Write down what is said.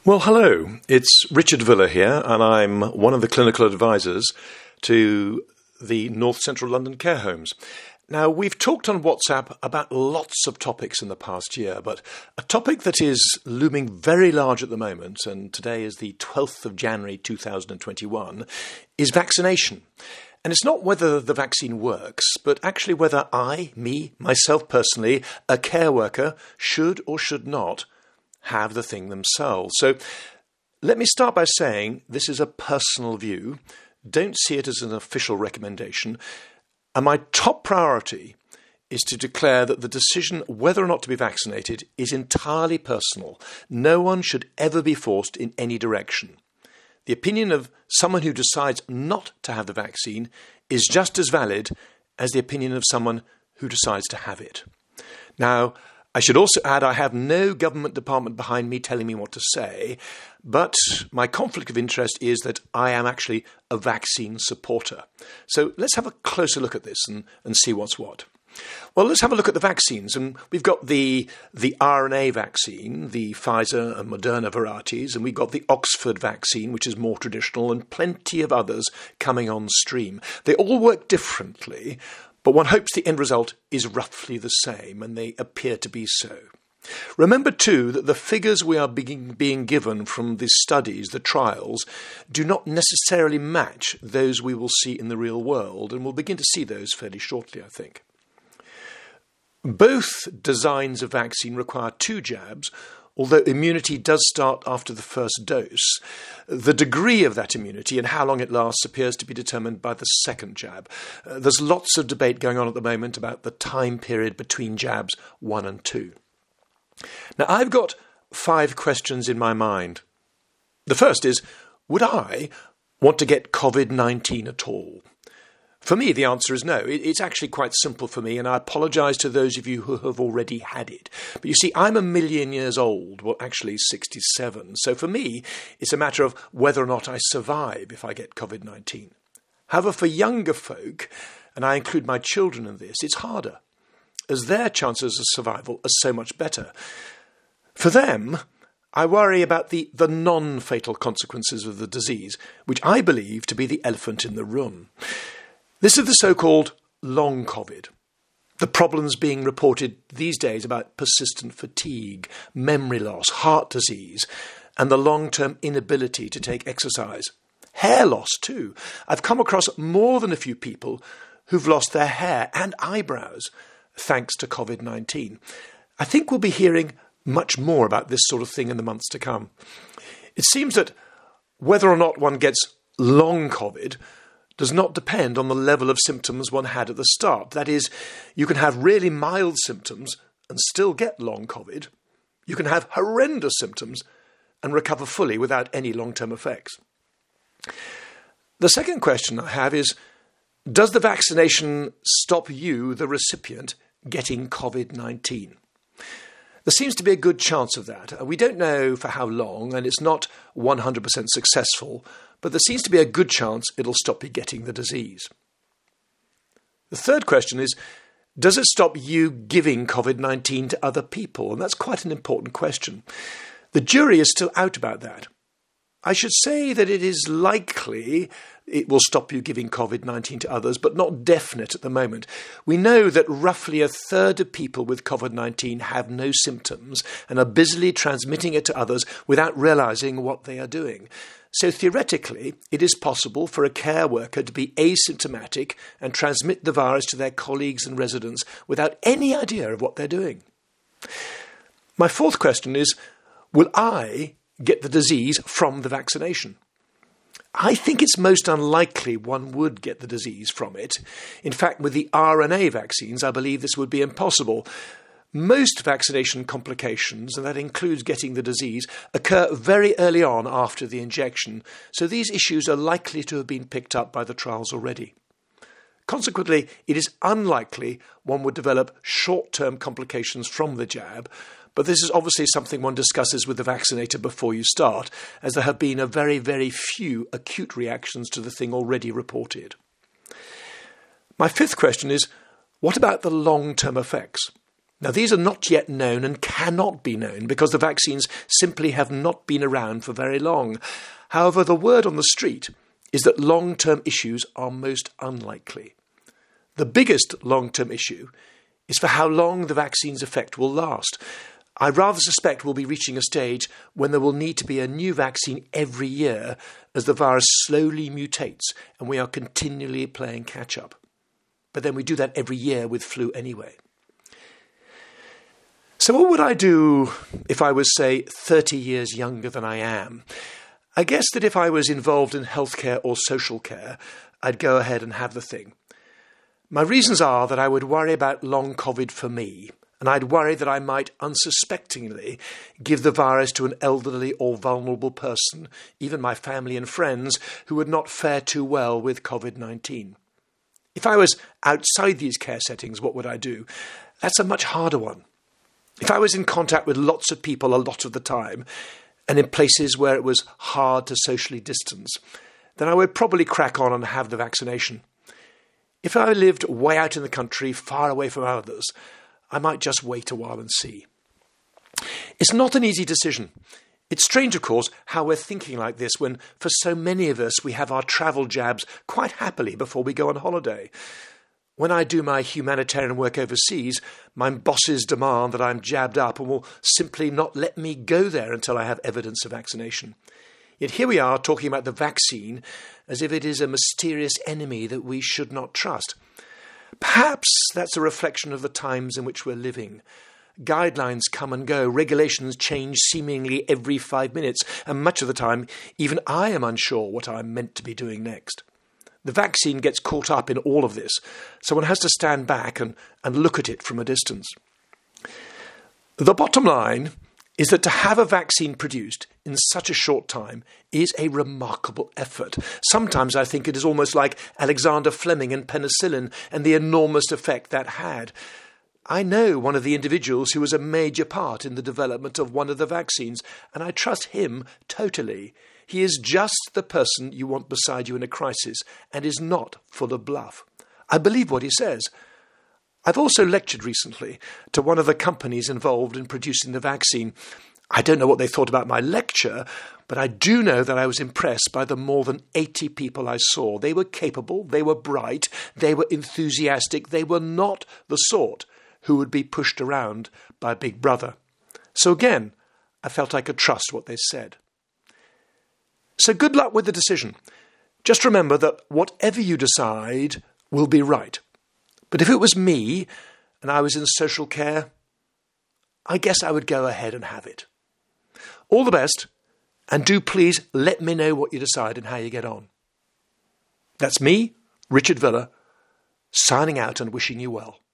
Well, hello. It's Richard Villa here, and I'm one of the clinical advisors to the North Central London care homes. Now, we've talked on WhatsApp about lots of topics in the past year, but a topic that is looming very large at the moment, and today is the 12th of January 2021, is vaccination. And it's not whether the vaccine works, but actually whether myself personally, a care worker, should or should not have the thing themselves. So let me start by saying this is a personal view. Don't see it as an official recommendation. And my top priority is to declare that the decision whether or not to be vaccinated is entirely personal. No one should ever be forced in any direction. The opinion of someone who decides not to have the vaccine is just as valid as the opinion of someone who decides to have it. Now, I should also add I have no government department behind me telling me what to say, but my conflict of interest is that I am actually a vaccine supporter. So let's have a closer look at this and see what's what. Well, let's have a look at the vaccines. And we've got the RNA vaccine, the Pfizer and Moderna varieties, and we've got the Oxford vaccine, which is more traditional, and plenty of others coming on stream. They all work differently, but one hopes the end result is roughly the same, and they appear to be so. Remember, too, that the figures we are being given from the studies, the trials, do not necessarily match those we will see in the real world, and we'll begin to see those fairly shortly, I think. Both designs of vaccine require 2 jabs, although immunity does start after the first dose. The degree of that immunity and how long it lasts appears to be determined by the second jab. There's lots of debate going on at the moment about the time period between jabs 1 and 2. Now, I've got 5 questions in my mind. The first is, would I want to get COVID-19 at all? For me, the answer is no. It's actually quite simple for me, and I apologise to those of you who have already had it. But you see, I'm 1,000,000 years old, well, actually 67. So for me, it's a matter of whether or not I survive if I get COVID-19. However, for younger folk, and I include my children in this, it's harder, as their chances of survival are so much better. For them, I worry about the non-fatal consequences of the disease, which I believe to be the elephant in the room. This is the so-called long COVID, the problems being reported these days about persistent fatigue, memory loss, heart disease, and the long-term inability to take exercise. Hair loss too. I've come across more than a few people who've lost their hair and eyebrows thanks to COVID-19. I think we'll be hearing much more about this sort of thing in the months to come. It seems that whether or not one gets long COVID does not depend on the level of symptoms one had at the start. That is, you can have really mild symptoms and still get long COVID. You can have horrendous symptoms and recover fully without any long-term effects. The second question I have is, does the vaccination stop you, the recipient, getting COVID-19? There seems to be a good chance of that. We don't know for how long, and it's not 100% successful, but there seems to be a good chance it'll stop you getting the disease. The third question is, does it stop you giving COVID-19 to other people? And that's quite an important question. The jury is still out about that. I should say that it is likely it will stop you giving COVID-19 to others, but not definite at the moment. We know that roughly 1/3 of people with COVID-19 have no symptoms and are busily transmitting it to others without realising what they are doing. So theoretically, it is possible for a care worker to be asymptomatic and transmit the virus to their colleagues and residents without any idea of what they're doing. My fourth question is, will I get the disease from the vaccination? I think it's most unlikely one would get the disease from it. In fact, with the RNA vaccines, I believe this would be impossible. Most vaccination complications, and that includes getting the disease, occur very early on after the injection, so these issues are likely to have been picked up by the trials already. Consequently, it is unlikely one would develop short-term complications from the jab, but this is obviously something one discusses with the vaccinator before you start, as there have been a very, very few acute reactions to the thing already reported. My fifth question is, what about the long-term effects? Now, these are not yet known and cannot be known because the vaccines simply have not been around for very long. However, the word on the street is that long-term issues are most unlikely. The biggest long-term issue is for how long the vaccine's effect will last. I rather suspect we'll be reaching a stage when there will need to be a new vaccine every year as the virus slowly mutates and we are continually playing catch-up. But then we do that every year with flu anyway. So what would I do if I was, say, 30 years younger than I am? I guess that if I was involved in healthcare or social care, I'd go ahead and have the thing. My reasons are that I would worry about long COVID for me, and I'd worry that I might unsuspectingly give the virus to an elderly or vulnerable person, even my family and friends, who would not fare too well with COVID-19. If I was outside these care settings, what would I do? That's a much harder one. If I was in contact with lots of people a lot of the time, and in places where it was hard to socially distance, then I would probably crack on and have the vaccination. If I lived way out in the country, far away from others, I might just wait a while and see. It's not an easy decision. It's strange, of course, how we're thinking like this when, for so many of us, we have our travel jabs quite happily before we go on holiday. When I do my humanitarian work overseas, my bosses demand that I'm jabbed up and will simply not let me go there until I have evidence of vaccination. Yet here we are talking about the vaccine as if it is a mysterious enemy that we should not trust. Perhaps that's a reflection of the times in which we're living. Guidelines come and go, regulations change seemingly every 5 minutes, and much of the time even I am unsure what I'm meant to be doing next. The vaccine gets caught up in all of this, so one has to stand back and look at it from a distance. The bottom line is that to have a vaccine produced in such a short time is a remarkable effort. Sometimes I think it is almost like Alexander Fleming and penicillin and the enormous effect that had. I know one of the individuals who was a major part in the development of one of the vaccines, and I trust him totally. He is just the person you want beside you in a crisis and is not full of bluff. I believe what he says. I've also lectured recently to one of the companies involved in producing the vaccine. I don't know what they thought about my lecture, but I do know that I was impressed by the more than 80 people I saw. They were capable, they were bright, they were enthusiastic, they were not the sort who would be pushed around by Big Brother. So again, I felt I could trust what they said. So good luck with the decision. Just remember that whatever you decide will be right. But if it was me and I was in social care, I guess I would go ahead and have it. All the best, and do please let me know what you decide and how you get on. That's me, Richard Villa, signing out and wishing you well.